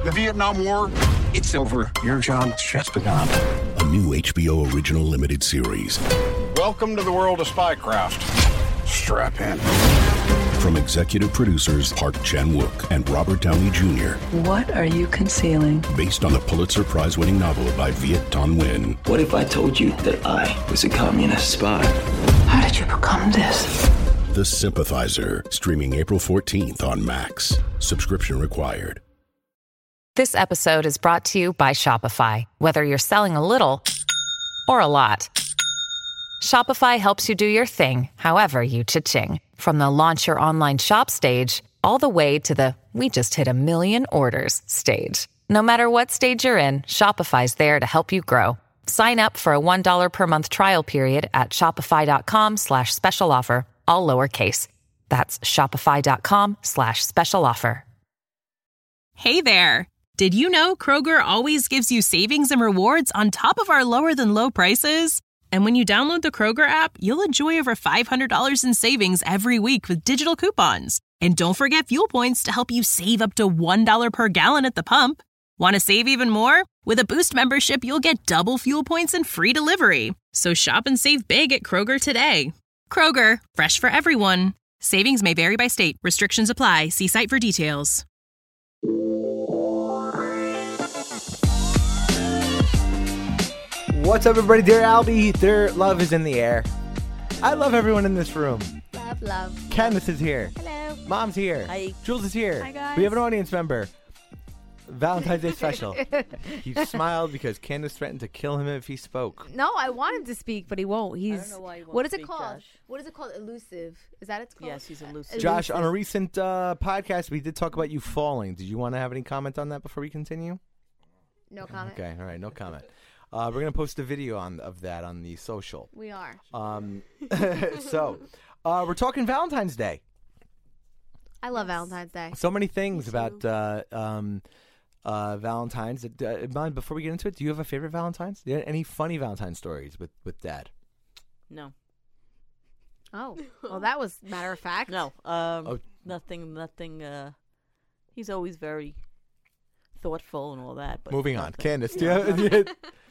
The Vietnam War, it's over. Your job's just begun. A new HBO original limited series. Welcome to the world of spycraft. Strap in. From executive producers Park Chan-wook and Robert Downey Jr. What are you concealing? Based on the Pulitzer Prize-winning novel by Viet Thanh Nguyen. What if I told you that I was a communist spy? How did you become this? The Sympathizer, streaming April 14th on Max. Subscription required. This episode is brought to you by Shopify. Whether you're selling a little or a lot, Shopify helps you do your thing, however you cha-ching. From the launch your online shop stage, all the way to the we just hit 1 million orders stage. No matter what stage you're in, Shopify's there to help you grow. Sign up for a $1 per month trial period at shopify.com/special offer, all lowercase. That's shopify.com/special offer. Hey there. Did you know Kroger always gives you savings and rewards on top of our lower than low prices? And when you download the Kroger app, you'll enjoy over $500 in savings every week with digital coupons. And don't forget fuel points to help you save up to $1 per gallon at the pump. Want to save even more? With a Boost membership, you'll get double fuel points and free delivery. So shop and save big at Kroger today. Kroger, fresh for everyone. Savings may vary by state. Restrictions apply. See site for details. What's up, everybody? Dear Albie, their love is in the air. I love everyone in this room. Love. Candace is here. Hello. Mom's here. Hi. Jules is here. Hi, guys. We have an audience member. Valentine's Day special. He smiled because Candace threatened to kill him if he spoke. No, I want him to speak, but he won't. I don't know why he won't What is it speak, called? Josh. What is it called? Elusive. Is that it's called? Yes, he's elusive. Josh, on a recent podcast, we did talk about you falling. Did you want to have any comment on that before we continue? No comment. Okay, all right, no comment. We're going to post a video of that on the social. We are. So, we're talking Valentine's Day. I love Valentine's Day. So many things about Valentine's. Mom, before we get into it, do you have a favorite Valentine's? Any funny Valentine's stories with Dad? No. Oh, well, that was matter of fact. No. Nothing. He's always very thoughtful and all that. But Moving on. nothing. Candace, do you have...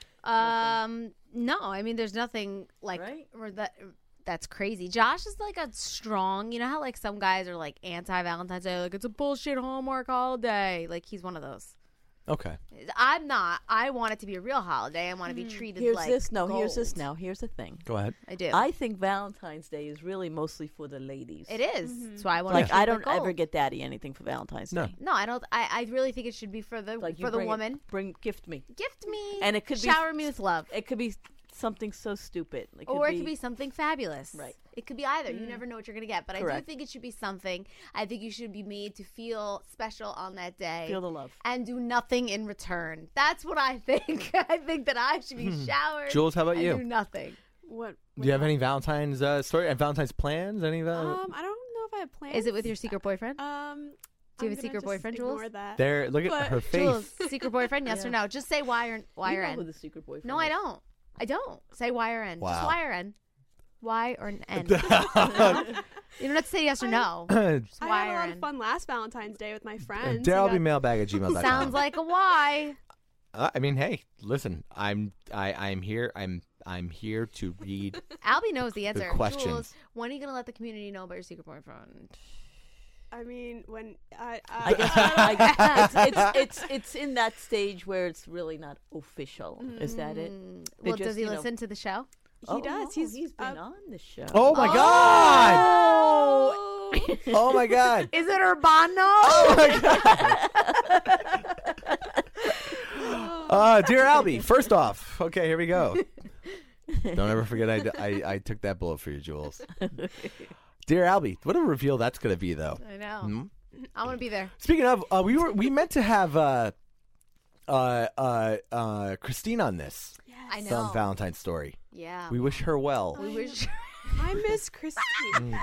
No, I mean, there's nothing like Right? or that's crazy. Josh is like a strong, you know how like some guys are like anti-Valentine's Day, like it's a bullshit Hallmark holiday. Like he's one of those. Okay. I'm not. I want it to be a real holiday. I want to be treated Here's like this. No, here's gold. this now. Here's the thing. Go ahead. I do. I think Valentine's Day is really mostly for the ladies. It is. That's why I want Like to I don't ever get Daddy anything for Valentine's No. Day. No, I don't. I really think it should be for the Like you for the bring it- woman. gift me. Gift me, And it could be- shower me with love, It could be something so stupid. or it could be something fabulous. Right. It could be either. You never know what you're gonna get. But I do Correct. think it should be something. I think you should be made to feel special on that day. Feel the love. And do nothing in return. That's what I think. I think that I should be showered. Jules, how about and you? do nothing. What? Do you have any Valentine's story and Valentine's plans? Any I don't know if I have plans. Is it with your secret boyfriend? Do you have a secret boyfriend, Jules? That. There, look at But- her face. Jules, secret boyfriend? Yes Yeah. or no? Just say Y or You N. know who the secret boyfriend No, I is. don't. I don't. Say Y or N. Just Wow. Y or N. Y or an N. You don't have to say yes or no. Just I Y had a or lot N. of fun last Valentine's Day with my friends. DarylBmailbag@gmail.com. Sounds like a Y. I mean, hey, listen, I'm here. I'm here to read. Albie knows the answer. questions. Jules, when are you gonna let the community know about your secret boyfriend? I mean, when I guess it's in that stage where it's really not official. Is that it? Well, just, does he you know- listen to the show? he does. He's He's been on the show. Oh my God! Oh, Oh my God! is it Urbano? Oh my God! Dear Albie, first off, okay, here we go. Don't ever forget I took that bullet for you, Jules. Dear Albie, what a reveal that's going to be, though. I know. Hmm? I want to be there. Speaking of, we meant to have Christine on this. I know. Some Valentine's story. Yeah. We wish her well. We wish. I miss Christine.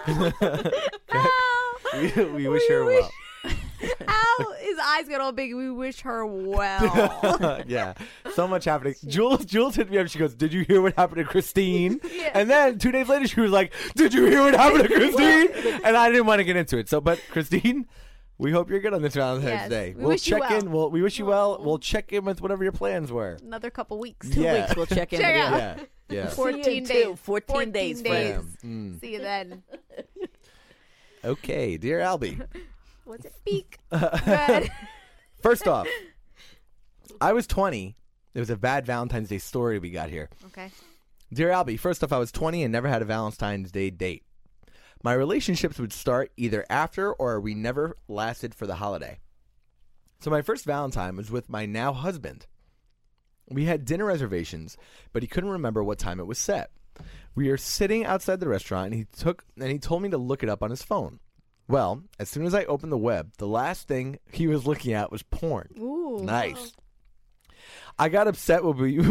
we wish her well. Ow, his eyes got all big. We wish her well. Yeah, so much happening. Jules hit me up. She goes, "Did you hear what happened to Christine?" Yeah. And then 2 days later, she was like, "Did you hear what happened to Christine?" And I didn't want to get into it. So, but Christine, We hope you're good on this Valentine's Yes. Day. We We'll wish you check well. in. We wish you well. We'll check in with whatever your plans were. Another couple weeks. 2 Yeah. weeks we'll check in Check with out. you. Yeah. Yeah. See you in 14 two. days. 14 days, friends. Mm. See you then. Okay, dear Albie. What's it? Speak. Good. First off, I was 20. It was a bad Valentine's Day story we got here. Okay. Dear Albie, first off, I was 20 and never had a Valentine's Day date. My relationships would start either after or we never lasted for the holiday. So my first Valentine was with my now husband. We had dinner reservations, but he couldn't remember what time it was set. We were sitting outside the restaurant, and he told me to look it up on his phone. Well, as soon as I opened the web, the last thing he was looking at was porn. Ooh. Nice. I got upset when we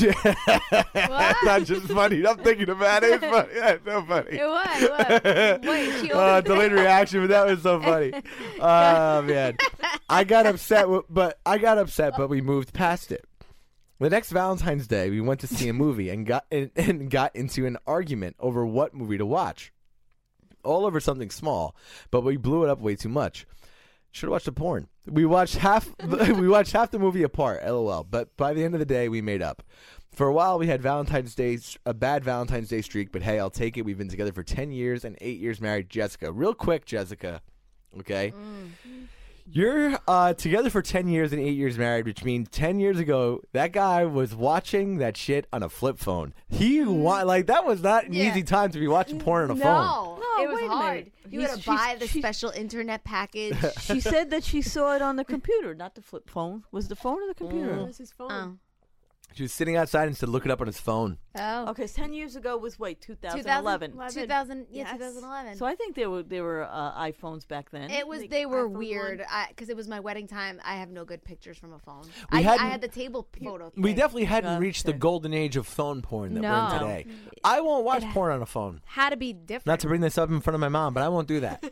not just funny. I'm thinking about it. It's funny. That's so funny. It was. Wait, she Delayed reaction, but that was so funny. Oh man, I got upset, but we moved past it. The next Valentine's Day, we went to see a movie and got into an argument over what movie to watch. All over something small, but we blew it up way too much. Should have watched the porn. We watched half the movie apart, LOL. But by the end of the day, we made up. For a while, we had a bad Valentine's Day streak, but hey, I'll take it. We've been together for 10 years and 8 years married. Jessica, real quick, Jessica, okay? You're together for 10 years and 8 years married, which means 10 years ago, that guy was watching that shit on a flip phone. That was not an easy time to be watching porn on a phone. No, it was wait a hard. minute. You had to buy the special internet package. She said that she saw it on the computer, not the flip phone. Was the phone or the computer? It was his phone. Oh. She was sitting outside and said, look it up on his phone. Oh. Okay, 10 years ago was, 2011. 2000, yeah, Yes. 2011. So I think there were iPhones back then. They were iPhone weird because it was my wedding time. I have no good pictures from a phone. We I hadn't- had the table photo. We thing. definitely hadn't reached the Okay. golden age of phone porn that we're in No. today. I won't watch porn on a phone. had to be different. Not to bring this up in front of my mom, but I won't do that.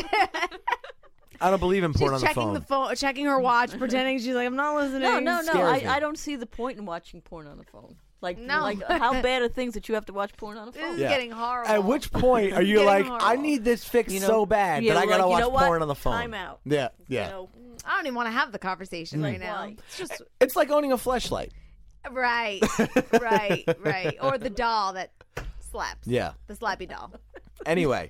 I don't believe in porn on She's the phone. checking her watch, pretending she's like, I'm not listening. No. Scares me. I don't see the point in watching porn on the phone. No. Like how bad are things that you have to watch porn on a This phone? is Yeah. getting horrible. At which point are you Getting like, horrible. I need this fixed You know, so bad yeah, that I gotta like, you watch know what? porn on the phone? Time out. Yeah, yeah. You know, I don't even want to have the conversation right now. why? It's just It's like owning a fleshlight. right, right. Or the doll that slaps. Yeah. The slappy doll. Anyway,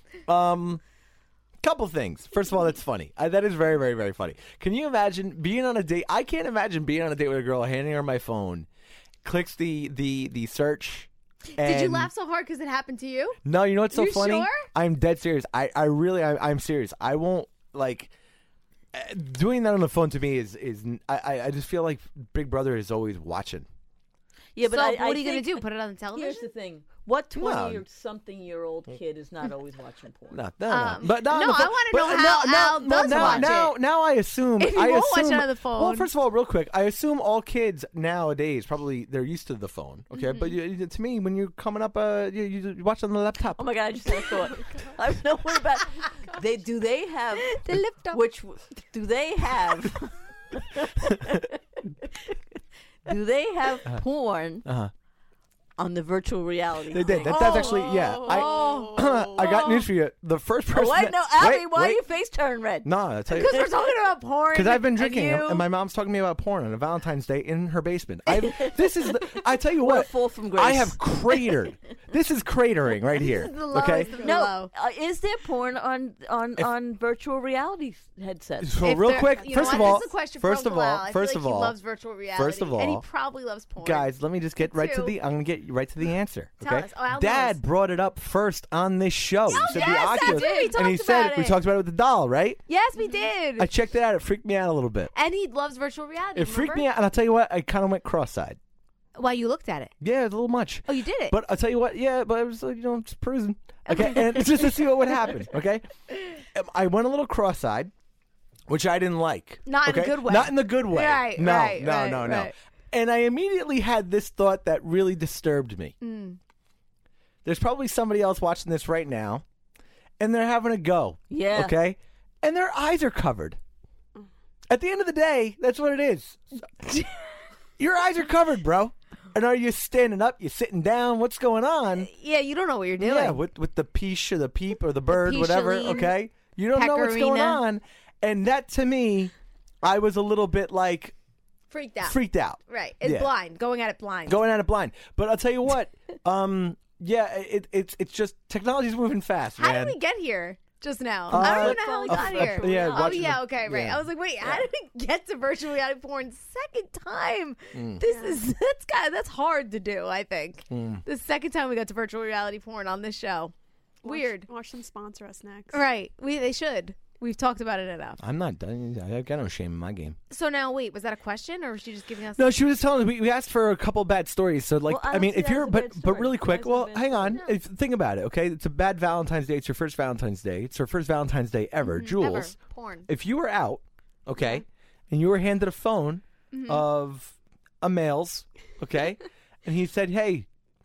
couple things. First of all, that's funny. That is very, very, very funny. Can you imagine being on a date? I can't imagine being on a date with a girl, handing her my phone, clicks the search. Did you and- laugh so hard because it happened to you? No, you know what's so You funny? sure? I'm dead serious. I'm serious. I won't doing that on the phone to me is I just feel like Big Brother is always watching. yeah, but so I what are you think- gonna do? Put it on the television? Here's the thing: what 20 No. or something-year-old kid is not always watching porn? No, but no, I wanna know how Al does watch it. Now I assume If you I won't watch assume, it on the phone. Well, first of all, real quick, I assume all kids nowadays probably they're used to the phone. Okay, Mm-hmm. but to me, when you're coming up, you watch on the laptop. Oh my god! I just had a thought. I know what about do they have The laptop. Which do they have? Do they have porn on the virtual reality? They did. That's actually I got news for you. The first person. Oh, wait, that- no, Abby, wait, why wait. your face turned red? No, I tell you. Because we're talking about porn. Because I've been and drinking, you. and my mom's talking to me about porn on a Valentine's Day in her basement. I tell you What a what, fall from grace. I have cratered. This is cratering right here. This is the lowest Okay. of the No, low. is there porn on virtual reality headsets? So If real there- quick, you know first of what? all, This is a question first for of Uncle Al. all, I first feel of like all, he loves virtual reality. first of and he all, probably loves porn. guys, let me just get right to too. I'm gonna get right to the answer. Tell Okay. us. Oh, Al Dad knows. brought it up first on this show. He said yes, the that's Oculus, right. We and he talked said about we it. talked about it with the doll, right? Yes, we did. I checked it out. It freaked me out a little bit. And he loves virtual reality. It freaked me remember? out, and I'll tell you what, I kind of went cross-eyed. While you looked at it. Yeah, it's a little much. Oh, you did it. But I'll tell you what, yeah, but I was, just cruising. Okay, and it's just to see what would happen, okay? I went a little cross-eyed, which I didn't like. Not in a okay? good way. Not in the good way. Right, no, right, no, right, no, no. right. And I immediately had this thought that really disturbed me. There's probably somebody else watching this right now, and they're having a go. Yeah. Okay? And their eyes are covered. At the end of the day, that's what it is. Your eyes are covered, bro. And are you standing up? You sitting down? What's going on? Yeah, you don't know what you're doing. Yeah, with the peach or the peep or the bird, whatever. peacheline, Okay, you don't know what's going pecorino. on, And that, to me, I was a little bit like Freaked out. Right. It's Yeah. blind. Going at it blind. Going at it blind. But I'll tell you what, it's just technology's moving fast, How man. did we get here just now? I don't even know how we got here. yeah, Oh, watching yeah, the- okay, right. yeah. I was like, wait, how did we get to virtual reality porn second time? Mm. That's hard to do, I think. The second time we got to virtual reality porn on this show. Weird. Watch them sponsor us next. Right. They should. We've talked about it enough. I'm not done. I got no shame in my game. So now, wait, was that a question, or was she just giving us? No, she was telling us. We asked for a couple bad stories. So, like, Well, I I don't mean, see if that you're, as a bad but story. really quick. Why is it a Well, bad hang on. story? Think about it. Okay, it's a bad Valentine's Day. It's your first Valentine's Day. It's her first Valentine's Day ever. Jules, Ever. Porn. if you were out, okay, and you were handed a phone of a male's, okay, and he said, "Hey,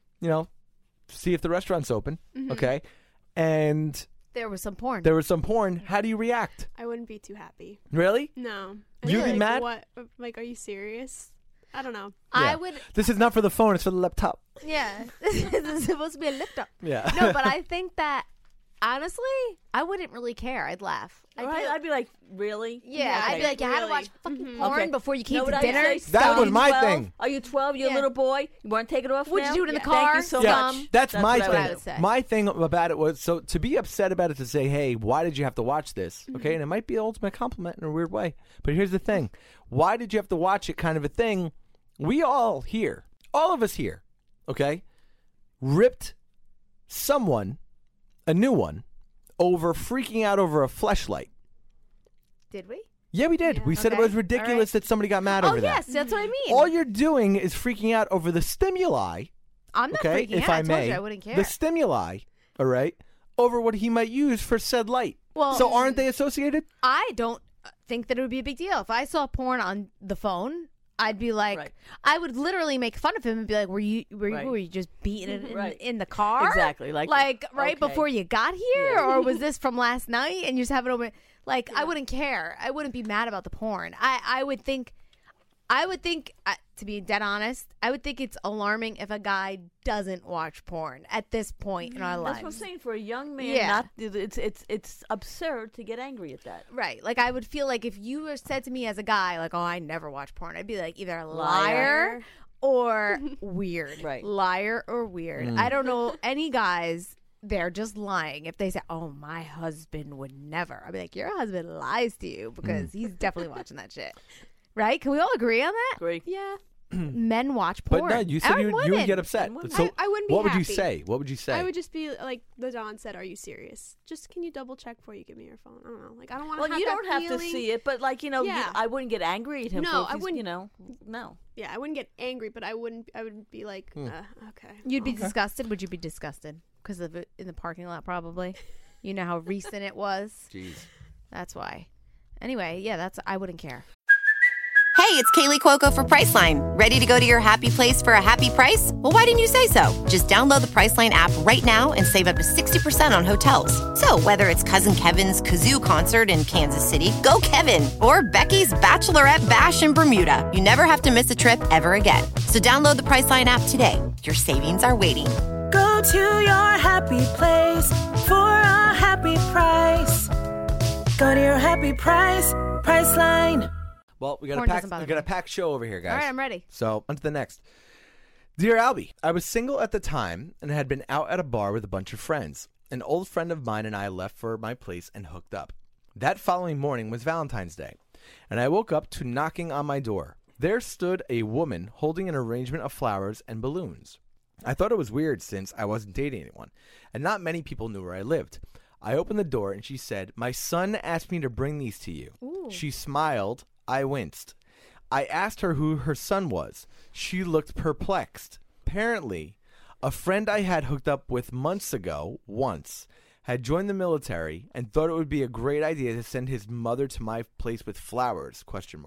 see if the restaurant's open," okay, and There was some porn. there was some porn. How do you react? I wouldn't be too happy. Really? No. You'd be Like, mad? What? Like, are you serious? I don't know. I Yeah. would. This is not for the phone. It's for the laptop. Yeah. This is supposed to be a lift up. Yeah. No, but I think that honestly, I wouldn't really care. I'd laugh. I'd be like, really? Yeah, I'd be like, you had to watch fucking porn Okay. before you came Know to what I dinner. say? That Are was you my 12? thing. Are you 12? You're Yeah. a little boy. You want to take it off Would now? you do it in the Thank car? you so Yeah. much. That's my what thing. I would say. My thing about it was, so to be upset about it, to say, hey, why did you have to watch this? Okay, and it might be the ultimate compliment in a weird way. But here's the thing. Why did you have to watch it kind of a thing? We all here, all of us here, okay, ripped someone, a new one, over freaking out over a fleshlight. Did we? Yeah, we did. Yeah. We said it Okay. was ridiculous All right. that somebody got mad Oh over yes, that. that's what I mean. All you're doing is freaking out over the stimuli. I'm not Okay, freaking if out. I I told may, you I wouldn't care. the stimuli, all right, over what he might use for said light. Well, so aren't they associated? I don't think that it would be a big deal if I saw porn on the phone. I'd be like, Right. I would literally make fun of him and be like, were you Right. just beating it Right. in the car? Exactly, like, right okay. before you got here, Yeah. or was this from last night and you just have it open? Like, I wouldn't care. I wouldn't be mad about the porn. I would think, to be dead honest, I would think it's alarming if a guy doesn't watch porn at this point in our That's lives. what I'm saying. For a young man, Yeah. it's absurd to get angry at that. Right. Like, I would feel like if you were said to me as a guy, like, oh, I never watch porn, I'd be like, either liar Liar. or weird. Right. Liar or weird. I don't know any guys, they're just lying. If they say, oh, my husband would never, I'd be like, your husband lies to you because he's definitely watching that shit. Right? Can we all agree on that? Agree. Yeah. Men watch But porn. no, you said And you would women. get upset. And women. So I wouldn't be what would you happy. say? What would you say? I would just be like the Don said, are you serious? Just can you double check before you give me your phone? I don't know. Like, I don't want to Well, have you that don't have to feeling. see it, but like Yeah. I wouldn't get angry at him. No, for if I he's, wouldn't. No. Yeah, I wouldn't get angry, but I would be like, okay. You'd be disgusted? Would you be disgusted? Because of it in the parking lot, probably. You know how recent it was? Jeez. That's why. Anyway, yeah, I wouldn't care. Hey, it's Kaylee Cuoco for Priceline. Ready to go to your happy place for a happy price? Well, why didn't you say so? Just download the Priceline app right now and save up to 60% on hotels. So whether it's Cousin Kevin's Kazoo Concert in Kansas City, go Kevin, or Becky's Bachelorette Bash in Bermuda, you never have to miss a trip ever again. So download the Priceline app today. Your savings are waiting. Go to your happy place for a happy price. Go to your happy price, Priceline. Well, we got Porn a doesn't bother me. packed show over here, guys. All right, I'm ready. So on to the next. Dear Albie, I was single at the time and had been out at a bar with a bunch of friends. An old friend of mine and I left for my place and hooked up. That following morning was Valentine's Day, and I woke up to knocking on my door. There stood a woman holding an arrangement of flowers and balloons. I thought it was weird since I wasn't dating anyone, and not many people knew where I lived. I opened the door and she said, "My son asked me to bring these to you." Ooh. She smiled. I winced. I asked her who her son was. She looked perplexed. Apparently, a friend I had hooked up with months ago, had joined the military and thought it would be a great idea to send his mother to my place with flowers, ?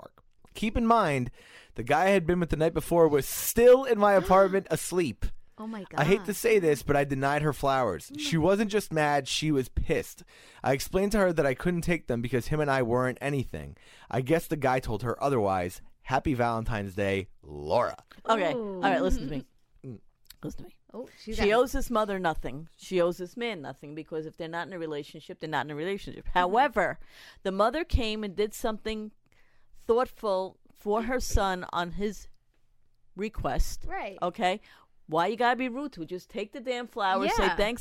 Keep in mind, the guy I had been with the night before was still in my apartment asleep. Oh, my God. I hate to say this, but I denied her flowers. She wasn't just mad, she was pissed. I explained to her that I couldn't take them because him and I weren't anything. I guess the guy told her otherwise. Happy Valentine's Day, Laura. Okay. All right, listen to me. Listen to me. Oh, She owes his mother nothing. She owes this man nothing because if they're not in a relationship, they're not in a relationship. However, the mother came and did something thoughtful for her son on his request. Right. Okay. Why you gotta be rude to? Just take the damn flowers. Say Yeah. thanks.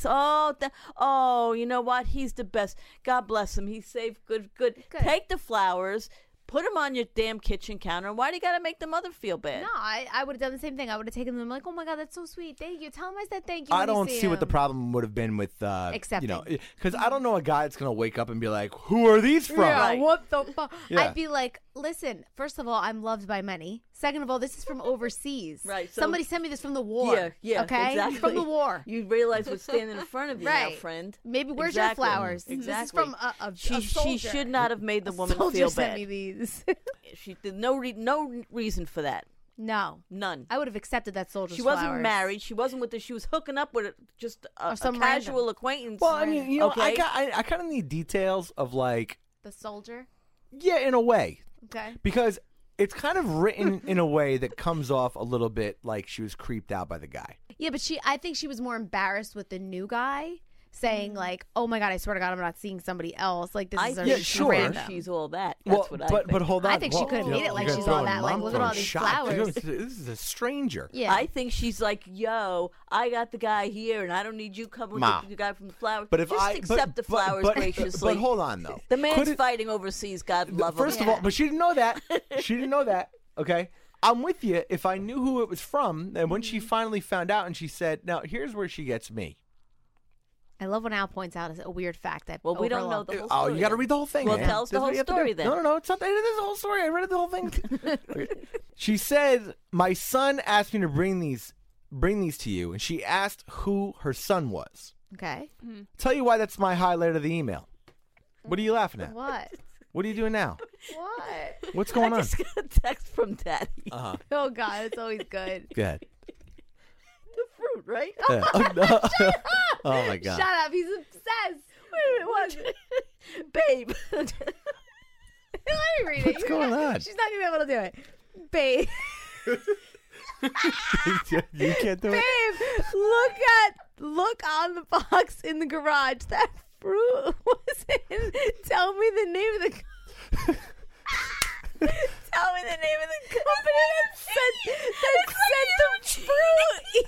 Oh, you know what? He's the best. God bless him. He's safe. Good. Take the flowers. Put them on your damn kitchen counter. Why do you gotta make the mother feel bad? No, I would have done the same thing. I would have taken them like, oh my God, that's so sweet. Thank you. Tell him I said thank you. I when you don't see what the him. problem would have been with, Accepting. because I don't know a guy that's going to wake up and be like, who are these from? Yeah, what the fuck? Yeah. I'd be like, listen, first of all, I'm loved by many. Second of all, this is from overseas. Right, so- Somebody sent me this from the war. Yeah, okay? exactly. From the war. You realize what's standing in front of you now, Right. friend. Maybe where's Exactly. your flowers? Exactly. This is from a she soldier. should not have made the woman soldier feel sent bad. me these. She did no reason for that. No. None. I would have accepted that soldier's She wasn't flowers. married. She wasn't with she was hooking up with just a some casual random. acquaintance. Well, I mean, you know, okay? I kind of need details of like, The soldier? yeah, in a way. Okay. Because it's kind of written in a way that comes off a little bit like she was creeped out by the guy. Yeah, but I think she was more embarrassed with the new guy saying like, "Oh my God, I swear to God, I'm not seeing somebody else." Like this I is a think sure. random. she's all that. That's what I think. But hold on. I think she could have made it like she's all that. Like, look at all these flowers. This is a stranger. Yeah. I think she's like, yo, I got the guy here, and I don't need you coming Ma. with the guy from the flowers. But if just I accept the flowers graciously. But hold on though. The man's Could it- fighting overseas. God love him. First of all, but she didn't know that. She didn't know that. Okay. I'm with you. If I knew who it was from, and when she finally found out, and she said, "Now here's where she gets me." I love when Al points out a weird fact that. Well, we don't know the whole Oh, story. you got to read the whole thing. Well, man. tell us the That's what whole you have to do. story then. No, it's not. It is the whole story. I read the whole thing. She said, "My son asked me to bring these to you," and she asked who her son was. Okay. Tell you why that's my highlight of the email. What are you laughing at? What? What are you doing now? What? What's going on? I just got a text from Daddy. Uh-huh. Oh God, it's always good. Go ahead. The fruit, right? Yeah. Oh, no. Oh, my God. Shut up. He's obsessed. Wait a minute, what? Babe. Let me read it. What's going on? She's not gonna be able to do it. Babe. You can't do it. Babe, look on the box in the garage. That fruit was in. Tell me the name of the. Tell me the name of the company that sent the fruit.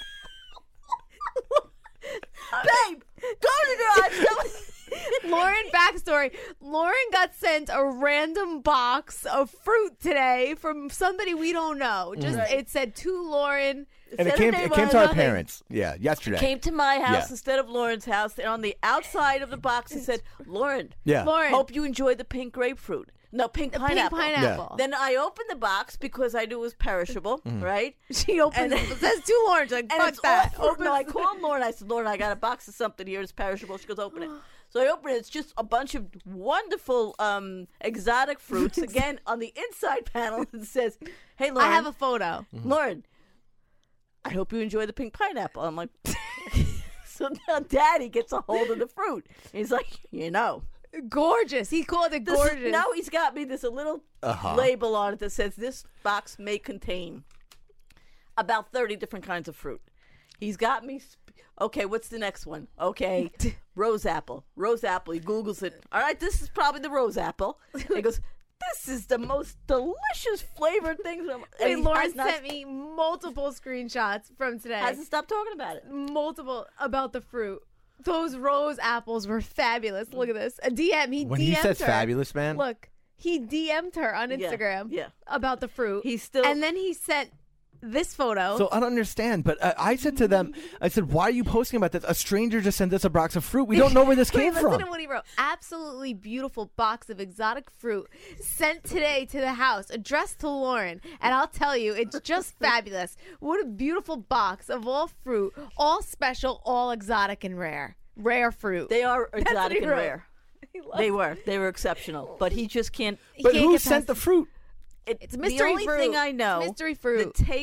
Babe, go to the garage. Lauren, backstory. Lauren got sent a random box of fruit today from somebody we don't know. Just It said to Lauren. And it Said her came name to on our it. parents. Yeah, yesterday. Came to my house Yeah. instead of Lauren's house. And on the outside of the box, it said, Lauren, Yeah. Lauren. hope you enjoy the pink grapefruit. No, pink pineapple. Pink pineapple. Then I opened the box because I knew it was perishable, right? She opens it. It says to Lauren. She's like, And fuck it's that. all fruit. No, I called Lauren. I said, Lauren, I got a box of something here. It's perishable. She goes, open it. So I open it. It's just a bunch of wonderful exotic fruits. Again, on the inside panel, it says, hey, Lauren. I have a photo. Lauren, I hope you enjoy the pink pineapple. I'm like, so now Daddy gets a hold of the fruit. He's like, you know. Gorgeous. He called it gorgeous. Now he's got me this a little label on it that says this box may contain about 30 different kinds of fruit. He's got me. Okay, what's the next one? Okay, rose apple. Rose apple. He Googles it. All right, this is probably the rose apple. He goes, this is the most delicious flavored thing. Wait, Lauren sent me multiple screenshots from today. Hasn't stopped talking about it. Multiple about the fruit. Those rose apples were fabulous. Look at this. A DM. When DM'd he says her. fabulous, man. Look, he DM'd her on Yeah, Instagram yeah. about the fruit. He's still. And then he sent this photo. So I don't understand, but I said to them, I said, why are you posting about this? A stranger just sent us a box of fruit. We don't know where this came Wait, from. listen to what he wrote. Absolutely beautiful box of exotic fruit sent today to the house, addressed to Lauren. And I'll tell you, it's just fabulous. What a beautiful box of all fruit, all special, all exotic and rare. Rare fruit. They are That's what exotic he and wrote. rare. He loves They were exceptional, but he just can't. But can't who get sent past the fruit? It's the mystery only fruit. thing I know, It's mystery fruit. the tape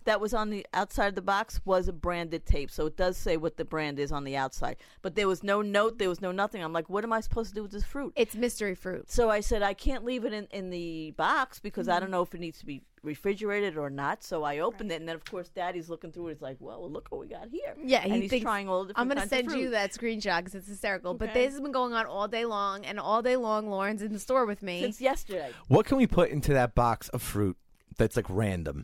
that was on the outside of the box was a branded tape, so it does say what the brand is on the outside. But there was no note, there was no nothing. I'm like, what am I supposed to do with this fruit? It's mystery fruit. So I said, I can't leave it in the box because I don't know if it needs to be refrigerated or not. So I opened it, and then of course Daddy's looking through it. He's like, well, look what we got here. Yeah, and he's thinks, trying all the different I'm going to kinds of send fruit. you that screenshot because it's hysterical. But this has been going on all day long, and all day long Lauren's in the store with me. Since yesterday. What can we put into that box of fruit that's like random?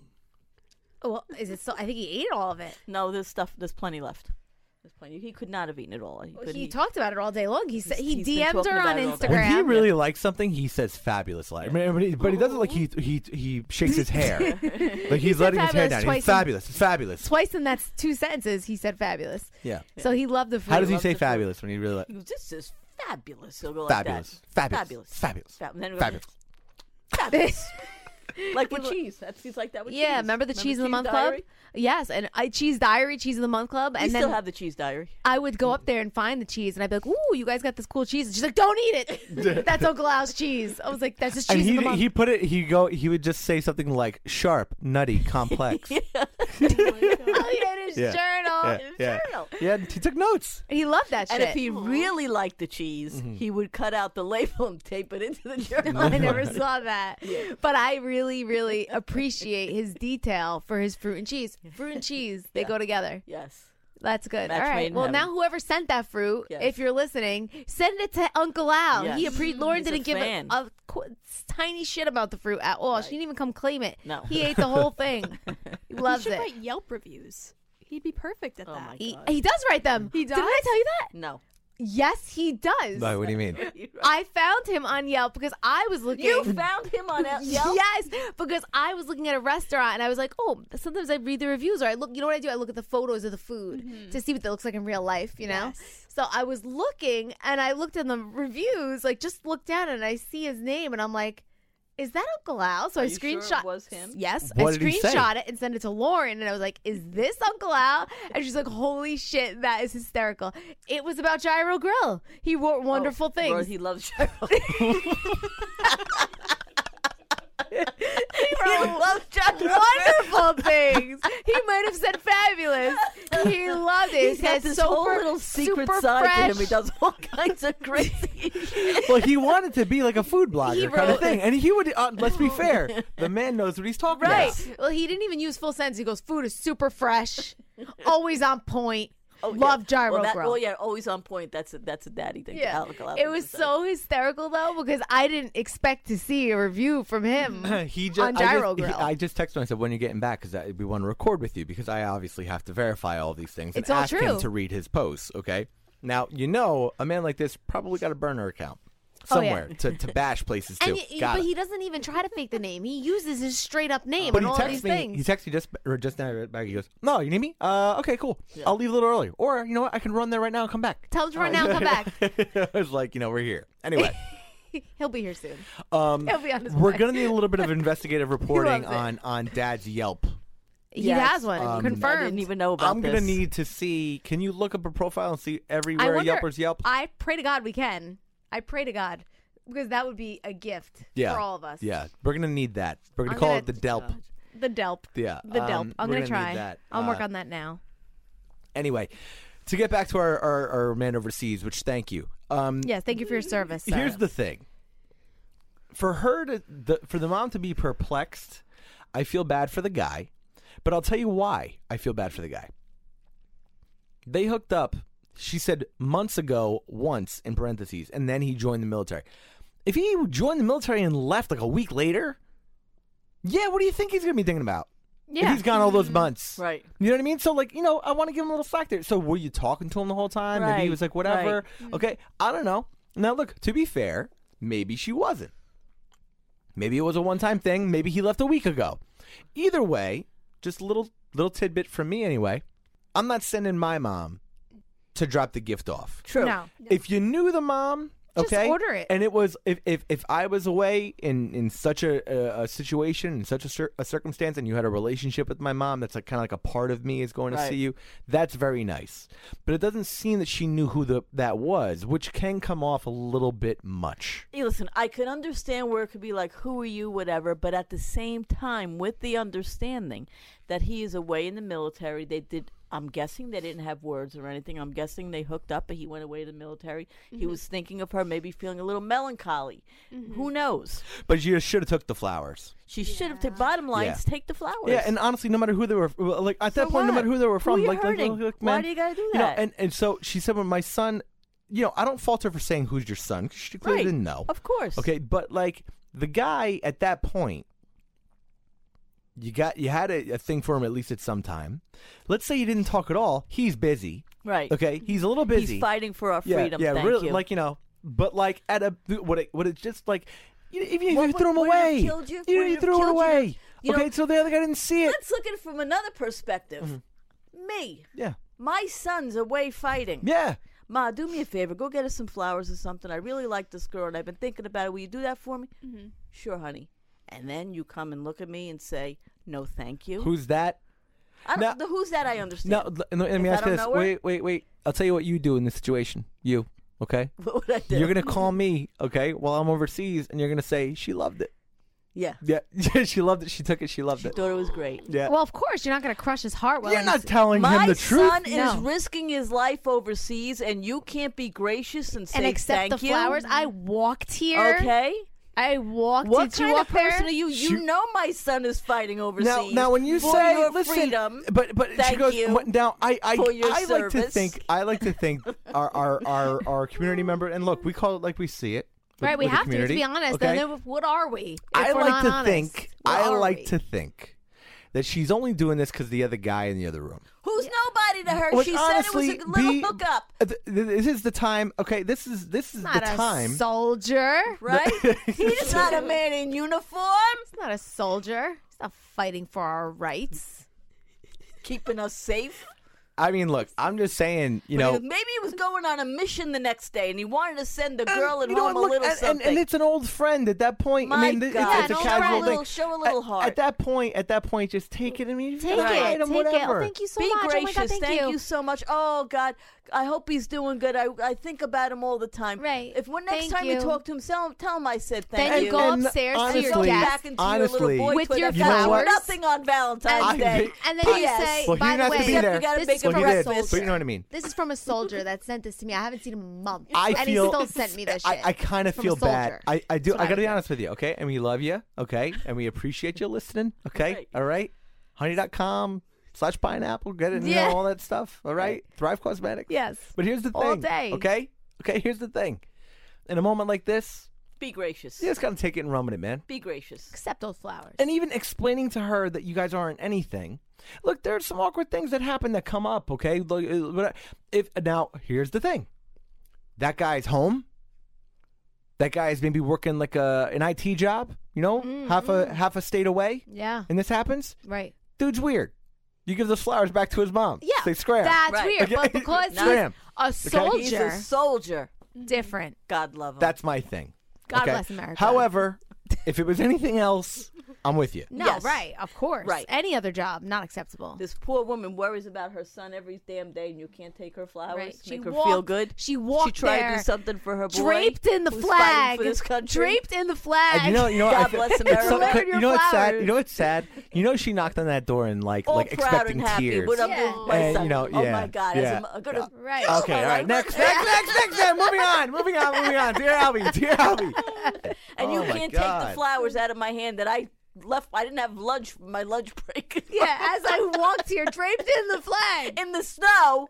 Well, is it so? I think he ate all of it. No, there's plenty left. There's plenty. He could not have eaten it all. He talked about it all day long. He said he he's been DM'd talking her about on it all day. Instagram. When he really likes something, he says fabulous. Like, but he doesn't like he shakes his hair. Like he's letting his hair down. He's fabulous. It's fabulous. Twice in that's 2 sentences he said fabulous. Yeah. So he loved the fruit. How does he say fabulous when he really like? He goes, this is fabulous. He'll go Fabulous. like that. Fabulous. Fabulous. And then he'll go, Fabulous. Fabulous. Like with cheese. He's like that with cheese. Yeah, remember the Cheese of the Month Club? Yes, and Cheese Diary, Cheese of the Month Club. We And still then have the cheese diary. I would go up there and find the cheese, and I'd be like, ooh, you guys got this cool cheese. And she's like, don't eat it. That's Uncle Al's cheese. I was like, that's just And cheese of the month. he put it. He would just say something like sharp, nutty, complex. Oh, he had his Yeah. journal. Yeah. Yeah, he took notes. He loved that shit. And if he really liked the cheese, he would cut out the label and tape it into the journal. I never saw that. But I really, really appreciate his detail for his fruit and cheese. Fruit and cheese, they go together. Yes. That's good. Match All made right. in Well, heaven. now whoever sent that fruit, Yes. if you're listening, send it to Uncle Al. Yes. Lauren He's a didn't give fan. a tiny shit about the fruit at all. She didn't even come claim it. No. He ate the whole thing. He loves he should it. write Yelp reviews. He'd be perfect at that. my He does write them. He does? Didn't I tell you that? No. Yes, he does. No, what do you mean? I found him on Yelp because I was looking. You found him on Yelp? Yes, because I was looking at a restaurant and I was like, oh, sometimes I read the reviews or I look. You know what I do? I look at the photos of the food to see what that looks like in real life. You know. Yes. So I was looking and I looked in the reviews, like just looked down and I see his name and I'm like, is that Uncle Al? So I you sure screenshot. it was him? Yes, What I did he say? screenshot it and sent it to Lauren, and I was like, "Is this Uncle Al?" And she's like, "Holy shit, that is hysterical!" It was about Gyro Grill. He wrote wonderful things. Lord, he loves Gyro. He loves Gyro. wonderful things. He might have said fabulous. He loved it. He's got this whole little secret super side fresh. to him. He does all kinds of crazy shit. Well, he wanted to be like a food blogger He kind of wrote- thing, and he would. Let's be fair. The man knows what he's talking Right. about. Well, he didn't even use full sentence. He goes, "Food is super fresh, always on point. Oh, Love yeah. Gyro well, Grill." Oh yeah, always on point. That's a daddy thing. Yeah, Alcohol it was so hysterical though because I didn't expect to see a review from him He just, on Gyro Grill. I just texted him. I said, "When are you getting back? Because we want to record with you because I obviously have to verify all these things and It's all ask him true. to read his posts." Okay. Now a man like this probably got a burner account Oh, yeah. somewhere to bash places too. But he doesn't even try to fake the name. He uses his straight up name But and he all texted these me. things. He texted me just now right back. He goes, "No, you need me? Okay, cool. I'll leave a little early, or you know what? I can run there right now and come back." Tell him to run now and come back. I was like, we're here anyway. He'll be here soon. He'll be on his We're way. gonna need a little bit of investigative reporting loves it. on Dad's Yelp. He has one I confirmed. didn't even know about I'm this. gonna need to see. Can you look up a profile and see I everywhere wonder, Yelpers Yelp? I pray to God we can. I pray to God because that would be a gift for all of us. Yeah, we're gonna need that. We're gonna I'm call gonna- it the Delp. The Delp. Yeah, The Delp. I'm we're gonna try. need that. I'll work on that now. Anyway, to get back to our man overseas, which thank you. Yes, thank you for your service. Sarah. Here's the thing. For for the mom to be perplexed, I feel bad for the guy, but I'll tell you why I feel bad for the guy. They hooked up, she said, months ago, once, in parentheses, and then he joined the military. If he joined the military and left like a week later, yeah, what do you think he's going to be thinking about? Yeah. If he's gone all those months. Right. You know what I mean? So, I want to give him a little slack there. So, were you talking to him the whole time? Maybe he Right, was like, whatever. right. Okay, I don't know. Now, look, to be fair, maybe she wasn't. Maybe it was a one-time thing. Maybe he left a week ago. Either way, just a little tidbit from me anyway. I'm not sending my mom to drop the gift off. True. No. If you knew the mom Just Okay, order it. And it was if I was away in such a situation, in such a circumstance, and you had a relationship with my mom, that's like kind of like a part of me is going to Right. see you. That's very nice. But it doesn't seem that she knew who that was, which can come off a little bit much. Hey, listen, I could understand where it could be like, who are you, whatever, but at the same time, with the understanding that he is away in the military, I'm guessing they didn't have words or anything. I'm guessing they hooked up, but he went away to the military. He was thinking of her, maybe feeling a little melancholy. Who knows? But you should have took the flowers. She should have. Bottom line is take the flowers. Yeah, and honestly, no matter who they were, like at that point, no matter who they were from, Who you like, hurting? man, Why do you gotta do you know, that? and so she said, when my son, I don't fault her for saying who's your son, because she clearly Right. didn't know. Of course. Okay, but like the guy at that point, you had a thing for him at least at some time. Let's say you didn't talk at all. He's busy. Right. Okay, he's a little busy. He's fighting for our freedom. Yeah, Thank really, you. like but like at a would it just like if you What threw him would have away, killed you? Would you have threw it killed you? away. You know, Okay, so the other guy didn't see it. Let's look at it from another perspective. Me. Yeah. My son's away fighting. Yeah. Ma, do me a favor. Go get us some flowers or something. I really like this girl, and I've been thinking about it. Will you do that for me? Sure, honey. And then you come and look at me and say, no, thank you. Who's that? The who's that I understand. No, let me If I ask you don't this. know her? Wait. I'll tell you what you do in this situation. You, okay? What would I do? You're going to call me, okay, while I'm overseas, and you're going to say, she loved it. Yeah. Yeah, she loved it. She took it. She loved She it. thought it was great. Yeah. Well, of course, you're not going to crush his heart. While You're he's- not telling My him the truth. son is No. risking his life overseas, and you can't be gracious and say and accept thank the you? flowers. I walked here. Okay. I walked. What Did you kind walk of person there? are you? You know my son is fighting overseas. Now, when you for say, your listen, freedom, but she thank goes. you Now, I for your like to service. think. I like to think our community member, and look, we call it like we see it. with- Right, we with the have to community, be honest. okay? And then what are we? If I we're like not to honest? think. What I are like we? to think that she's only doing this because the other guy in the other room. Who's nobody to her? Which She said honestly, it was a little hookup, This is the time. Okay, this is Not the a time. soldier. right? He's not a man in uniform He's not a soldier. He's not fighting for our rights. keeping us safe. I mean, look, I'm just saying, Maybe he was going on a mission the next day, and he wanted to send the girl at home a look, little something. and it's an old friend at that point. My I mean, God. it's a Show a casual little- thing. show a little heart. At that point, just take it. I mean, Take write it. him, Take it. whatever. Oh, thank you so Be much. gracious. Oh my God, thank you so much. Oh God, I hope he's doing good. I think about him all the time. Right. If next Thank time you you. talk to him, tell him I said thank Then you. you go upstairs to your honestly- desk back into honestly, your little boy with Twitter your account. flowers. Nothing on Valentine's Day. And then you P.S. say, Well, he by didn't the have to way, be there. You gotta this make is him Well, from he a did, soldier. but you know what I mean. This is from a soldier that sent this to me. I haven't seen him in months. I and feel he still sent me this shit. I kind of From a feel bad. soldier. I do. That's what I I got to be would honest with you, okay? And we love you, okay? And we appreciate you listening, okay? Right. All right? Honey.com/pineapple. Get it, Yeah. all that stuff, all right? Thrive Cosmetics. Yes. But here's the thing. All day. Okay? Okay, here's the thing. In a moment like this, Be gracious. you just got to take it and run with it, man. Be gracious. Accept those flowers. And even explaining to her that you guys aren't anything. Look, there's some awkward things that happen that come up, okay? Now, here's the thing. That guy's home. That guy's maybe working like an IT job, half a state away. Yeah. And this happens. Right. Dude's weird. You give those flowers back to his mom. Yeah. Say scram. That's Right. weird. But Okay. because he's Scram. a He's soldier, a soldier. different. God love him. That's my thing. God okay? bless America. However, if it was anything else, I'm with you. No, Yes. right. Of course. Right. Any other job, not acceptable. This poor woman worries about her son every damn day, and you can't take her flowers. Right. Make her feel good. She walked She tried to there, do something for her boy. draped in the who's flag. fighting for this country. Draped in the flag. And you know, God bless America. it's so- Delivered your you know what's sad? flowers. You know what's sad? You know she knocked on that door and like All proud expecting and happy. tears. What I'm Yeah. doing with my And, son. you know, Oh yeah, my God! yeah. I'm gonna Right. kill Okay, my all right. life. Next. Then. Moving on. Dear Albie. And you Oh, my can't take God. the flowers out of my hand that I left. I didn't have lunch for my lunch break. Yeah, as I walked here, draped in the flag. in the snow.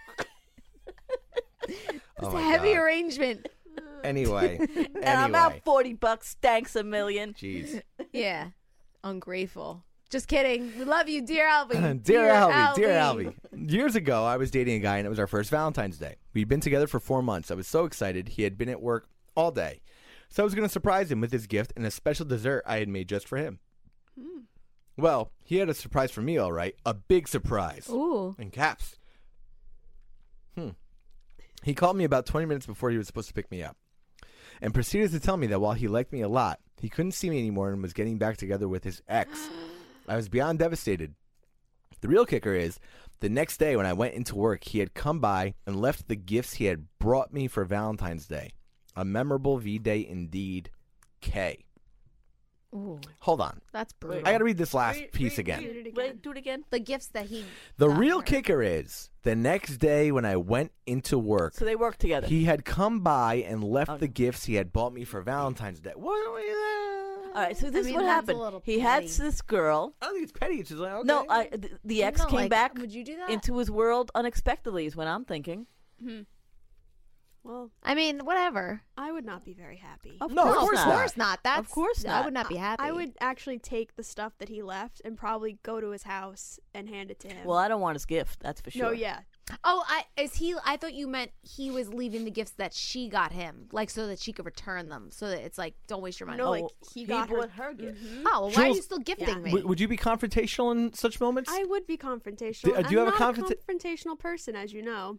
It's Oh a my heavy God. arrangement. Anyway. And I'm out $40. Thanks a million. Jeez. Yeah. Ungrateful. Just kidding. We love you, dear Albie. Dear Albie. Years ago, I was dating a guy, and it was our first Valentine's Day. We'd been together for 4 months. I was so excited. He had been at work all day. So I was going to surprise him with his gift and a special dessert I had made just for him. Well, he had a surprise for me, all right. A big surprise. Ooh. In caps. He called me about 20 minutes before he was supposed to pick me up. and proceeded to tell me that while he liked me a lot, he couldn't see me anymore and was getting back together with his ex. I was beyond devastated. The real kicker is, the next day when I went into work, he had come by and left the gifts he had brought me for Valentine's Day. A memorable V-Day indeed, K. Ooh, Hold on. that's brutal. I got to read this last piece again. Do it again. The gifts that he. The got real her. kicker is, the next day when I went into work, So they work together. he had come by and left the gifts he had bought me for Valentine's Day. What? All right, so this I is mean, what that's a happened. little He had petty. this girl. I don't think it's petty. It's just like, okay. No, the ex No, came like, back would you do that? into his world unexpectedly, is what I'm thinking. Well, I mean, whatever. I would not be very happy. Of No, of course course not. Of course not. That's Of course I not. would not be happy. I would actually take the stuff that he left and probably go to his house and hand it to him. Well, I don't want his gift. That's for sure. No, yeah. Oh, I thought you meant he was leaving the gifts that she got him, like so that she could return them. So that it's like, don't waste your money. No, Oh, like he got bought her gift. Oh, well, why are you Jules- still gifting me? Would you be confrontational in such moments? I would be confrontational. Do you I'm have a not confrontational person, as you know.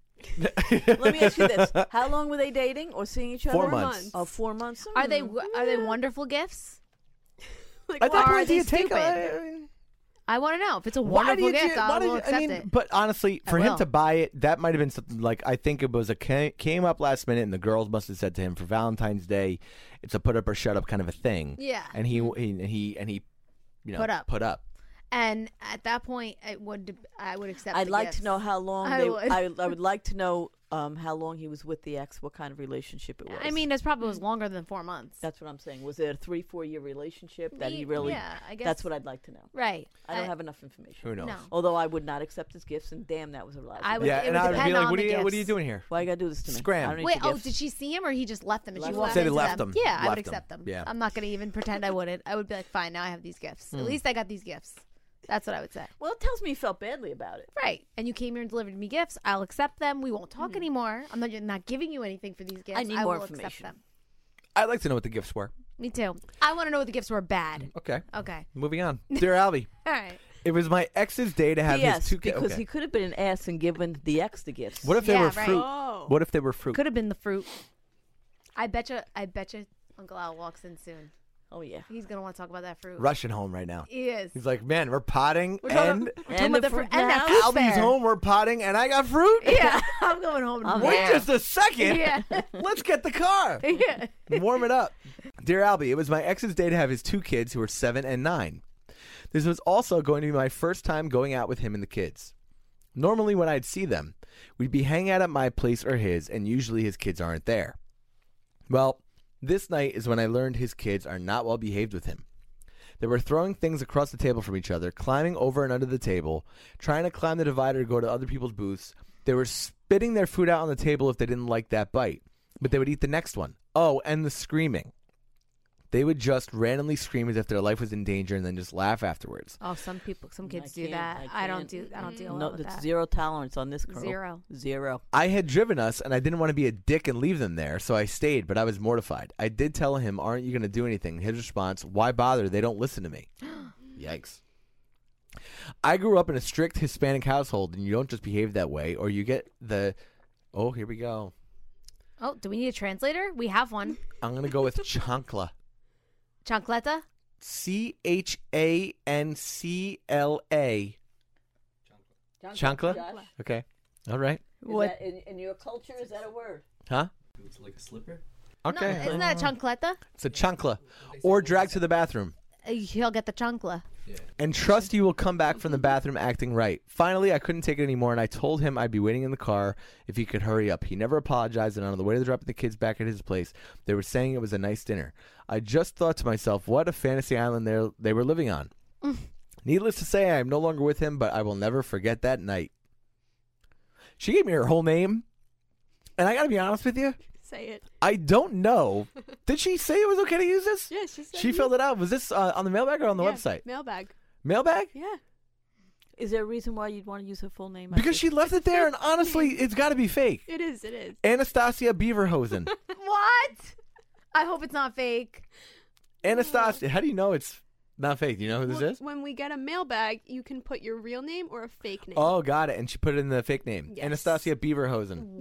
Let me ask you this: how long were they dating or seeing each other? 4 months. Oh, 4 months. Are they wonderful gifts? Like, I why thought are why do they you take stupid? I want to know if it's a why wonderful did you, gift. why I did will you, accept I mean, it. but honestly, I for him will. to buy it, that might have been something like, I think it was came up last minute, and the girls must have said to him for Valentine's Day, it's a put up or shut up kind of a thing. Yeah. And he you know, Put up. up. And at that point, I would accept. I'd the like gifts. to know how long I they. would. I would like to know how long he was with the ex. What kind of relationship it was. I mean, this probably was longer than 4 months. that's what I'm saying. Was it a 3-4 year relationship that he really? Yeah, I guess That's what I'd like to know. Right. I don't have enough information. Who knows? No. Although I would not accept his gifts, and damn, that was a lie. I would. Yeah, it and would I would depend be like, on what the are you gifts. doing here? Why you gotta do this to me? Scram. I don't need Wait, your oh, gifts. did she see him or he just left them and she Left walked them. Said he into left them? them. Yeah, I would Left accept them. Yeah. I'm not going to even pretend I wouldn't. I would be like, fine, now I have these gifts. At least I got these gifts. That's what I would say. Well, it tells me you felt badly about it. Right. And you came here and delivered me gifts. I'll accept them. We won't talk anymore. I'm not giving you anything for these gifts. I need will more accept information. them. I'd like to know what the gifts were. Me too. I want to know what the gifts were bad. Okay. Okay. Moving on. Dear Albie, All right. it was my ex's day to have Yes, his two because okay. he could have been an ass and given the ex the gifts. What if they Yeah, were right. fruit? Oh. What if they were fruit? Could have been the fruit. I betcha Uncle Al walks in soon. Oh yeah. He's going to want to talk about that fruit. Rushing home right now. He is. He's like, man, we're potting We're talking- and We're talking And about the the fruit fruit and that now? fruit Albie's fair. home, we're potting, and I got fruit? Yeah. I'm going home. I'm tomorrow. Wait just a second. Yeah. Let's get the car. Yeah. Warm it up. Dear Albie, it was my ex's day to have his two kids who were 7 and 9. This was also going to be my first time going out with him and the kids. Normally when I'd see them, we'd be hanging out at my place or his, and usually his kids aren't there. Well, this night is when I learned his kids are not well behaved with him. They were throwing things across the table from each other, climbing over and under the table, trying to climb the divider to go to other people's booths. They were spitting their food out on the table if they didn't like that bite, but they would eat the next one. Oh, and the screaming. They would just randomly scream as if their life was in danger and then just laugh afterwards. Oh, some kids do can't, that. I I don't can't. deal No, well with it's that. zero tolerance on this girl. Zero. I had driven us, and I didn't want to be a dick and leave them there, so I stayed, but I was mortified. I did tell him, aren't you going to do anything? His response, why bother? They don't listen to me. Yikes. I grew up in a strict Hispanic household, and you don't just behave that way, or you get the... Oh, here we go. Oh, do we need a translator? We have one. I'm going to go with chancla. Chancleta? Chancla. Chancla? Josh, Okay. All right. is that in your culture, is that a word? Huh? It's like a slipper. Okay. No, isn't that a chancleta? It's a chancla. Or drag to the bathroom. He'll get the chancla. And trust you will come back from the bathroom acting right. Finally, I couldn't take it anymore, and I told him I'd be waiting in the car if he could hurry up. He never apologized, and on the way to drop the kids back at his place, they were saying it was a nice dinner. I just thought to myself, what a fantasy island they were living on. Needless to say, I am no longer with him, but I will never forget that night. She gave me her whole name, and I got to be honest with you. Say it. I don't know. Did she say it was okay to use this? Yeah, she said She filled it out. Was this on the mailbag or on the website? Mailbag. Mailbag? Yeah. Is there a reason why you'd want to use her full name? Because she left it there, and honestly, it's got to be fake. It is. It is. Anastasia Beaverhosen. What? I hope it's not fake. Anastasia, how do you know it's not fake? Do you know who this is? When we get a mailbag, you can put your real name or a fake name. Oh, got it. And she put it in the fake name. Yes. Anastasia Beaverhosen. Yeah.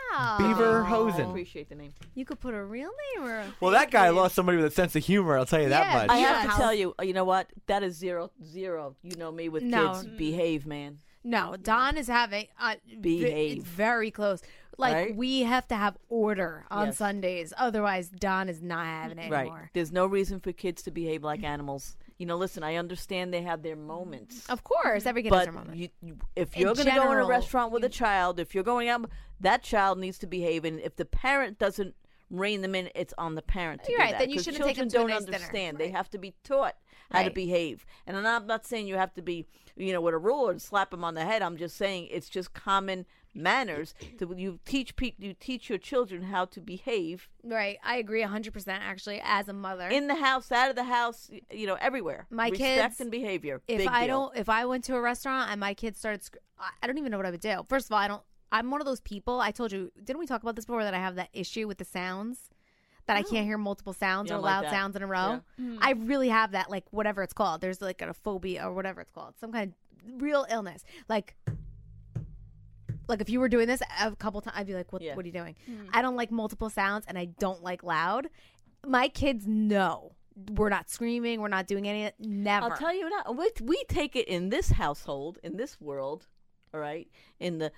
Wow. Beaver I Hosen. appreciate the name. You could put a real name or a Well, that guy lost somebody with a sense of humor. I'll tell you that much. I have to tell you, you know what? That is 0-0. You know me with No. kids. Behave, man. No, Don is having Behave. It's very close. Like Right? we have to have order on Yes. Sundays, otherwise Don is not having it Right. anymore. There's no reason for kids to behave like animals. You know, listen, I understand they have their moments. Of course, every kid has But their moment. if In you're going to go in a general, restaurant with a child, if you're going out, that child needs to behave. And if the parent doesn't rein them in, it's on the parent to You're do right, that. then you 'Cause shouldn't take children them to a don't nice dinner. understand. They have to be taught how to Right. behave. And I'm not saying you have to be, with a ruler and slap them on the head. I'm just saying it's just common manners. You teach your children how to behave Right, I agree 100%. Actually, as a mother, in the house, out of the house, everywhere. My Respect kids, and behavior. If Big I deal. if I went to a restaurant and my kids started, I don't even know what I would do. First of all, I'm one of those people. I told you, didn't we talk about this before? That I have that issue with the sounds. That I can't hear multiple sounds You or don't like loud that. sounds in a row. I really have that, like whatever it's called. There's like a phobia or whatever it's called, some kind of real illness. Like if you were doing this a couple times, I'd be like, "What are you doing?" I don't like multiple sounds, and I don't like loud. My kids know we're not screaming, we're not doing any of it. Never. I'll tell you now, we take it in this household, in this world, all right, in the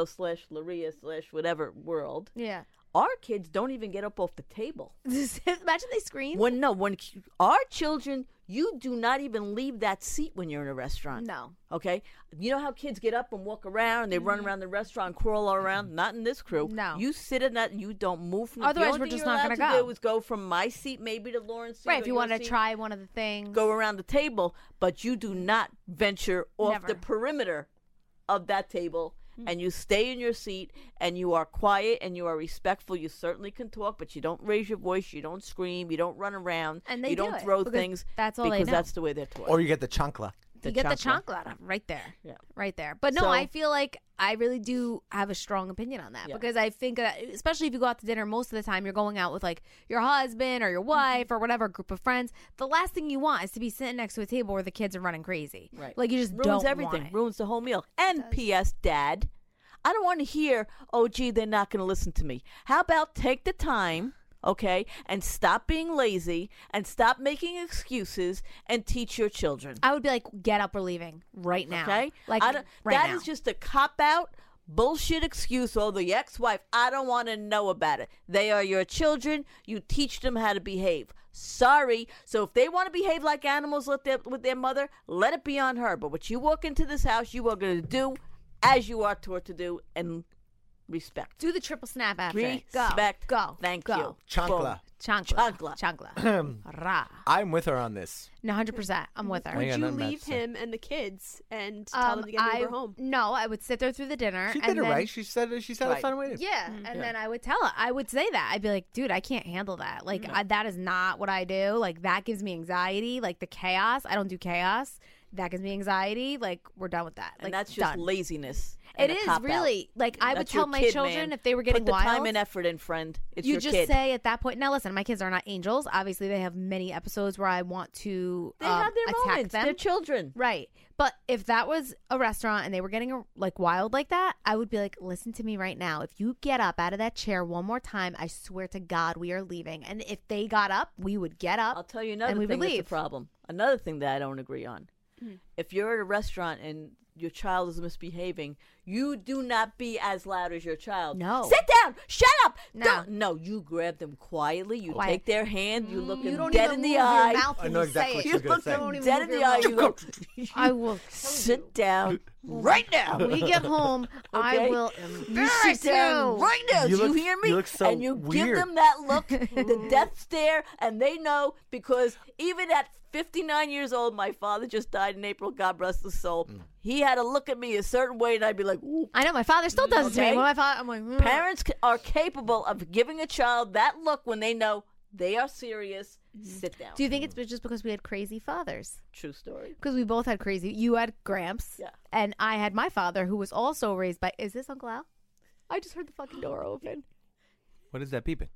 Manzo/Laria/whatever world. Yeah. Our kids don't even get up off the table. Imagine they scream. When our children, you do not even leave that seat when you're in a restaurant. No. Okay? You know how kids get up and walk around and they run around the restaurant, crawl all around? Not in this crew. No. You sit in that, you don't move from Otherwise, the only we're thing just you're not allowed gonna to go. do is go from my seat maybe to Lauren's seat. Right, or if you your want to seat, try one of the things. go around the table, but you do not venture off Never. the perimeter of that table. And you stay in your seat, and you are quiet, and you are respectful. You certainly can talk, but you don't raise your voice, you don't scream, you don't run around, And they you do don't it, throw because things. that's all they because know. that's the way they're taught. Or you get the chancla. You get the chancla right there. Yeah. Right there. But no, So- I feel like I really do have a strong opinion on that Yeah. because I think that, especially if you go out to dinner, most of the time you're going out with like your husband or your wife or whatever group of friends. The last thing you want is to be sitting next to a table where the kids are running crazy. Right. Like you just ruins don't everything. want it. Ruins the whole meal. And P.S. Dad, I don't want to hear, oh, gee, they're not going to listen to me. How about take the time, okay, and stop being lazy and stop making excuses and teach your children. I would be like, get up, we're leaving right now. Okay? Like I don't, right that now. is just a cop-out bullshit excuse. Oh, the ex-wife, I don't want to know about it. They are your children. You teach them how to behave. Sorry. So if they want to behave like animals with their mother, let it be on her. But what you walk into this house, you are going to do as you are taught to do, and respect. Do the triple snap after. Respect. Go. Thank Go. you. Chancla. Chancla. Chancla. Ra. I'm with her on this. No, 100%. I'm with her. I Would got you nothing bad leave to say. him and the kids and tell them to get an Uber home? No, I would sit there through the dinner. She and did it then, right. She said Right. it's fine waiting. Yeah, and then I would tell her. I would say that. I'd be like, dude, I can't handle that. Like, that is not what I do. Like, that gives me anxiety. Like, the chaos. I don't do chaos. That gives me anxiety. Like, we're done with that. Like, And that's just done. laziness. It and a is cop-out. really. Like, I would That's your tell my kid, children man. if they were getting Put the wild. time and effort in, friend. It's You your just kid. say at that point. Now, listen, my kids are not angels. Obviously, they have many episodes where I want to They have their attack moments. them. They're children. Right. But if that was a restaurant and they were getting like wild like that, I would be like, listen to me right now. If you get up out of that chair one more time, I swear to God, we are leaving. And if they got up, we would get up. I'll tell you and another we thing would that's a leave. problem. Another thing that I don't agree on. If you're at a restaurant and your child is misbehaving, you do not be as loud as your child. No. Sit down. Shut up. No. Don't. No, you grab them quietly. You Quiet. take their hand. You look You them don't dead even in the move your eye. mouth I when know you exactly say what it. you're gonna say. Don't even Dead move in the your eye. mouth. You go. I will. Sit down right now. When we get home, I Okay? will You embarrass sit down you. right now. You Do you look- hear me? you look so and you give weird. them that look, the death stare, and they know, because even at 59 years old, my father just died in April. God bless his soul. He had to look at me a certain way, and I'd be like, ooh. I know my father still does it to me. Okay? When my father, I'm like, Parents are capable of giving a child that look when they know they are serious. Sit down. Do you think it's just because we had crazy fathers? True story. Because we both had crazy. You had Gramps. Yeah. And I had my father, who was also raised by. Is this Uncle Al? I just heard the fucking door open. What is that beeping?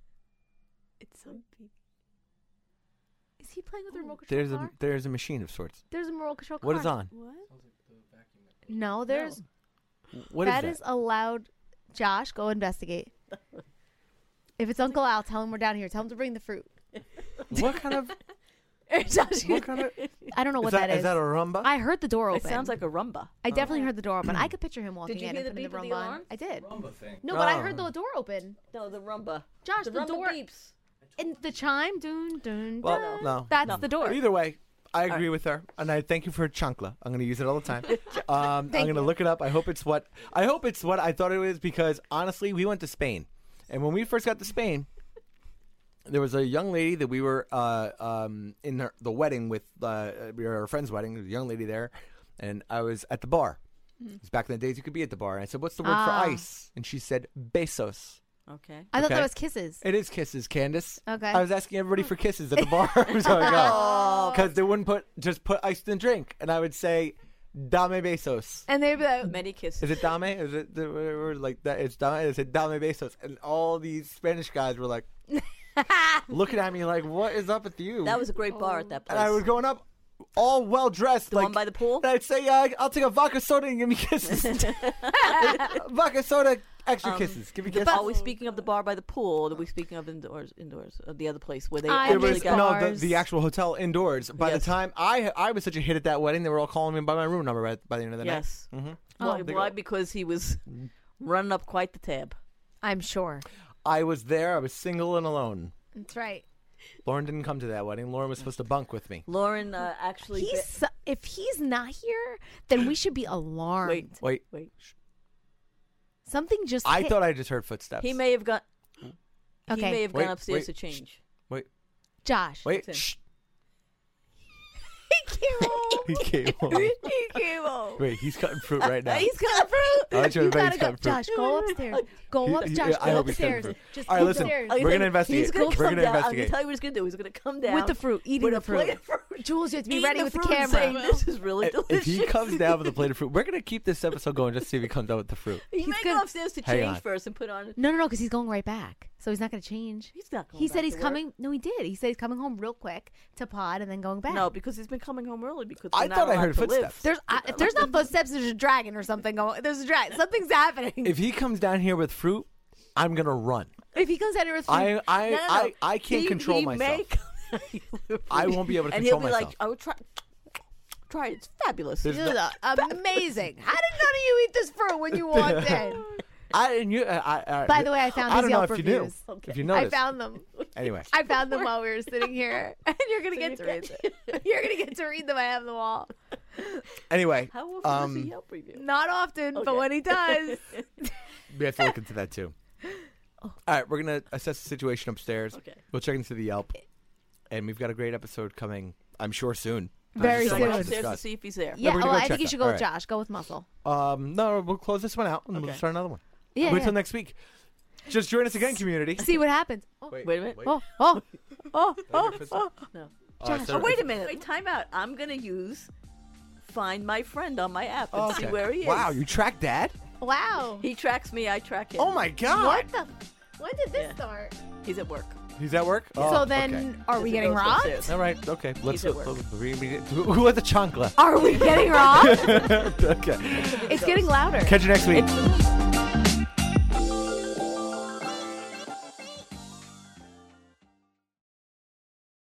It's some people. Is he playing with the remote control car? There's a machine of sorts. There's a remote control car. What is on? What? No, there's. What is That that? is a loud. Josh, go investigate. If it's Uncle Al, tell him we're down here. Tell him to bring the fruit. What kind of? Josh, What kind of? I don't know what that is. Is that a rumba? I heard the door It open. sounds like a rumba. I definitely heard the door open. I could picture him walking you in hear and the putting the beep of rumba the on. alarm? I did. Rumba thing. No, but I Oh. heard the door open. No, the rumba. Josh, the the rumba door beeps. and the chime. Dun, dun, Well, dun. no. That's the door. Either way, I agree with her, and I thank you for chancla. I'm going to use it all the time. I'm going to look it up. I hope it's what I thought it was, because honestly, we went to Spain, and when we first got to Spain, there was a young lady that we were in the wedding with. We were at our friend's wedding. There was a young lady there, and I was at the bar. It was back in the days you could be at the bar, and I said, "What's the word for ice?" And she said, "Besos." Okay. I thought Okay. that was kisses. It is kisses, Candace. Okay. I was asking everybody for kisses at the bar. Because they wouldn't put ice in the drink. And I would say, dame besos. And they'd be like, Many kisses. Is it dame? Is it or like that? It's dame. I said dame besos. And all these Spanish guys were like, looking at me like, what is up with you? That was a great bar at that place. And I was going up all well dressed. The one by the pool? And I'd say, I'll take a vodka soda and give me kisses. Vodka soda, extra kisses. Give me kisses. Are we speaking of the bar by the pool, or are we speaking of indoors? The other place where they I actually miss got bars. the actual hotel indoors. By the Yes. time I was such a hit at that wedding, they were all calling me by my room number by the end of the Yes. night. Mm-hmm. Why? Because he was running up quite the tab. I'm sure. I was there. I was single and alone. That's right. Lauren didn't come to that wedding. Lauren was supposed to bunk with me. Lauren actually. If he's not here, then we should be alarmed. Wait. Something just I hit. thought I just heard footsteps. He may have gone. Okay. He may have Wait, gone upstairs wait, to change. Wait. Josh. Wait. Listen. Shh. He came home. He came home. He came home. Wait, he's cutting fruit right now. He's cutting fruit. I want you to You bet gotta he's go. cutting fruit. Josh, go upstairs. Go up, He- Josh. I Go hope he's cutting upstairs. fruit. Just All right, go listen. upstairs. We're gonna investigate. He's gonna We're come gonna down. I'm investigate. gonna tell you what he's gonna do. He's gonna come down With the fruit, eating with the a plate fruit. of fruit. Jules, you have to be Eating ready the with the fruit and camera. saying, this is really delicious. If he comes down with a plate of fruit, we're gonna keep this episode going just to see if he comes down with the fruit. He may go upstairs to Hang change on. first and put on. No, because he's going right back. So he's not going to change. He's not going He back said he's to work. coming. No, he did. He said he's coming home real quick to pod and then going back. No, because he's been coming home early because I we're not thought I allowed heard to live. footsteps. If there's not footsteps, there's a dragon or something going. There's a dragon. Something's happening. If he comes down here with fruit, I'm gonna run. If he comes out here with fruit, I can't control myself. I won't be able to and control he'll be myself. like, "Oh, try it. It's fabulous." There's This is amazing. How did none of you eat this fruit when you walked in? By the way, I found I his don't know Yelp if you knew. reviews. If you I noticed. found them. Anyway. I found them while we were sitting here, and you're gonna get to read them. You're gonna get to read them. I have them all. Anyway. How often does he Yelp review? Not often, but when he does, We have to look into that too. All right, we're gonna assess the situation upstairs. Okay. We'll check into the Yelp, and we've got a great episode coming. I'm sure soon. Very There's so soon. much to Upstairs to discuss. see if he's there. yeah. we're gonna Well, go I check think you that. should go All with right. Josh. Go with Muscle. No, we'll close this one out and we'll Okay. start another one. Yeah. Wait yeah. till next week. Just join us again, community. See what happens. Oh, Wait a minute. oh. No. Josh, Oh, wait a minute. Wait, time out. I'm going to use Find My Friend on my app and see where he is. Wow, you tracked Dad? Wow. He tracks me. I track him. Oh my God! What the? When did this start? He's at work. He's at work. So Oh, then, okay. are we He getting goes robbed? upstairs. All right. Okay. Let's. He's at work. Who had the chancla? Are we getting robbed? Okay. It's getting louder. Catch you next week.